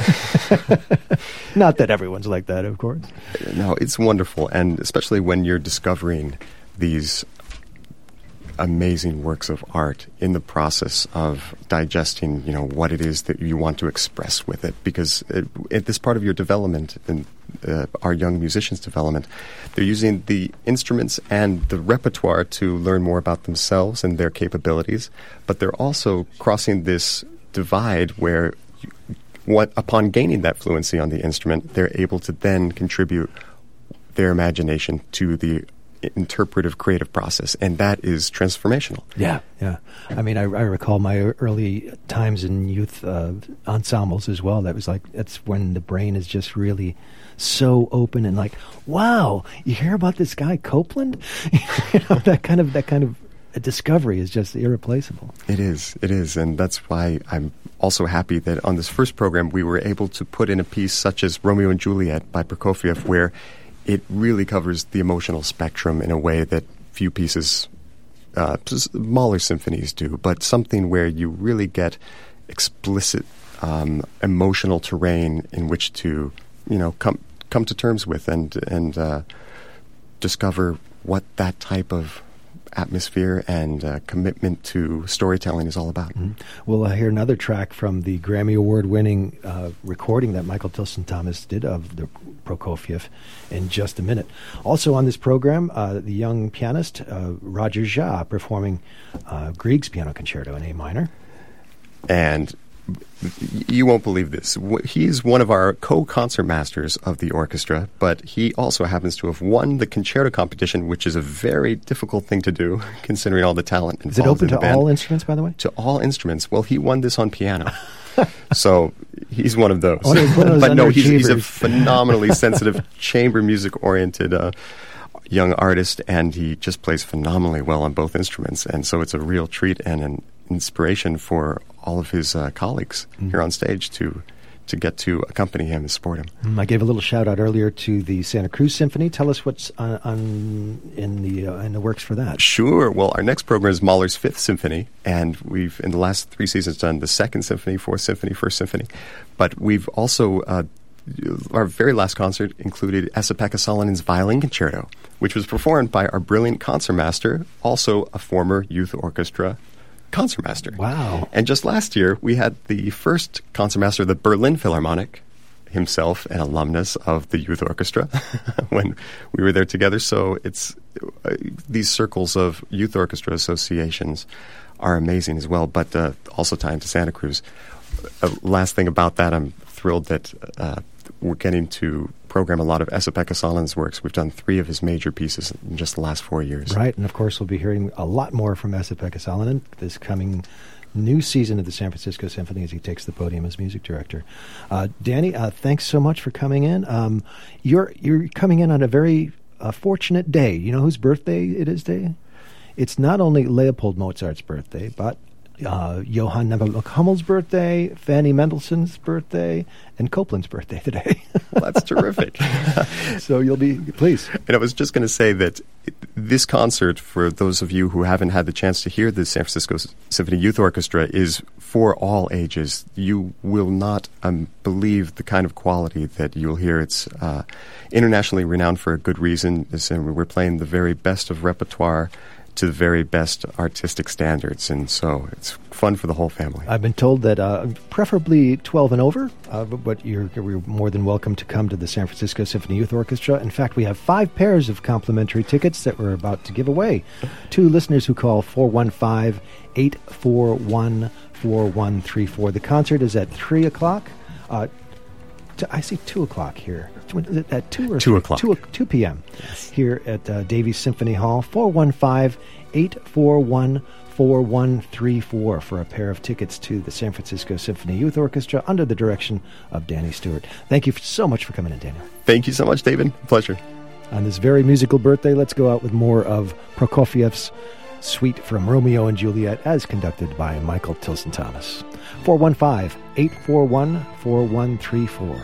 Not that everyone's like that, of course. No, it's wonderful, and especially when you're discovering these amazing works of art in the process of digesting, you know, what it is that you want to express with it. Because it, at this part of your development, and uh, our young musicians' development, they're using the instruments and the repertoire to learn more about themselves and their capabilities, but they're also crossing this divide where you, what, upon gaining that fluency on the instrument, they're able to then contribute their imagination to the interpretive creative process, and that is transformational. Yeah, yeah. I mean, I, I recall my early times in youth uh, ensembles as well. That was like, that's when the brain is just really so open and like, wow, you hear about this guy Copeland? You know, that kind of that kind of discovery is just irreplaceable. It is, it is, and that's why I'm also happy that on this first program we were able to put in a piece such as Romeo and Juliet by Prokofiev, where it really covers the emotional spectrum in a way that few pieces, uh, Mahler symphonies do, but something where you really get explicit um, emotional terrain in which to, you know, come come to terms with and and uh, discover what that type of atmosphere and uh, commitment to storytelling is all about. Mm-hmm. We'll uh, hear another track from the Grammy Award-winning uh, recording that Michael Tilson Thomas did of the Prokofiev in just a minute. Also on this program, uh, the young pianist uh, Roger Jha performing uh, Grieg's Piano Concerto in A minor. And you won't believe this. He's one of our co-concert masters of the orchestra, but he also happens to have won the concerto competition, which is a very difficult thing to do, considering all the talent involved. Is it open in the to band. all instruments, by the way? To all instruments. Well, he won this on piano. So he's one of those. One of those But no, he's, he's a underachievers. phenomenally sensitive, chamber music-oriented uh, young artist, and he just plays phenomenally well on both instruments. And so it's a real treat and an inspiration for all of his uh, colleagues mm. here on stage to to get to accompany him and support him. Mm, I gave a little shout out earlier to the Santa Cruz Symphony. Tell us what's on, on in the uh, in the works for that. Sure. Well, our next program is Mahler's Fifth Symphony, and we've in the last three seasons done the Second Symphony, Fourth Symphony, First Symphony, but we've also uh, our very last concert included Esa-Pekka Salonen's Violin Concerto, which was performed by our brilliant concertmaster, also a former youth orchestra concertmaster. Wow. And just last year, we had the first concertmaster of the Berlin Philharmonic, himself an alumnus of the youth orchestra, when we were there together. So it's uh, these circles of youth orchestra associations are amazing as well, but uh, also tied to Santa Cruz. Uh, last thing about that, I'm thrilled that uh, we're getting to program a lot of Esa-Pekka Salonen's works. We've done three of his major pieces in just the last four years. Right, and of course we'll be hearing a lot more from Esa-Pekka Salonen this coming new season of the San Francisco Symphony as he takes the podium as music director. Uh, Danny, uh, thanks so much for coming in. Um, you're you're coming in on a very uh, fortunate day. You know whose birthday it is today? It's not only Leopold Mozart's birthday, but Uh, Johann Nepomuk Hummel's birthday, Fanny Mendelssohn's birthday, and Copland's birthday today. Well, that's terrific. So you'll be, please. And I was just going to say that this concert, for those of you who haven't had the chance to hear the San Francisco Symphony Youth Orchestra, is for all ages. You will not um, believe the kind of quality that you'll hear. It's uh, internationally renowned for a good reason. We're playing the very best of repertoire to the very best artistic standards, and so it's fun for the whole family. I've been told that uh, preferably twelve and over, uh, but you're, you're more than welcome to come to the San Francisco Symphony Youth Orchestra. In fact, we have five pairs of complimentary tickets that we're about to give away to listeners who call four one five, eight four one, four one three four. The concert is at three o'clock. Uh, t- I see two o'clock here. Is it at two or two three? o'clock? two, two p.m. Yes. Here at uh, Davies Symphony Hall, four one five, eight four one, four one three four for a pair of tickets to the San Francisco Symphony Youth Orchestra under the direction of Danny Stewart. Thank you so much for coming in, Daniel. Thank you so much, David. Pleasure. On this very musical birthday, let's go out with more of Prokofiev's Suite from Romeo and Juliet as conducted by Michael Tilson Thomas. four one five, eight four one, four one three four.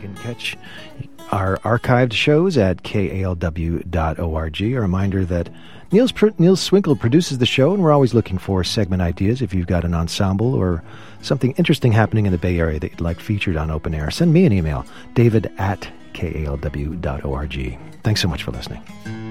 can catch our archived shows at K A L W dot org. A reminder that Niels, Niels Swinkle produces the show, and we're always looking for segment ideas. If you've got an ensemble or something interesting happening in the Bay Area that you'd like featured on Open Air, send me an email, david at K A L W dot org. Thanks so much for listening.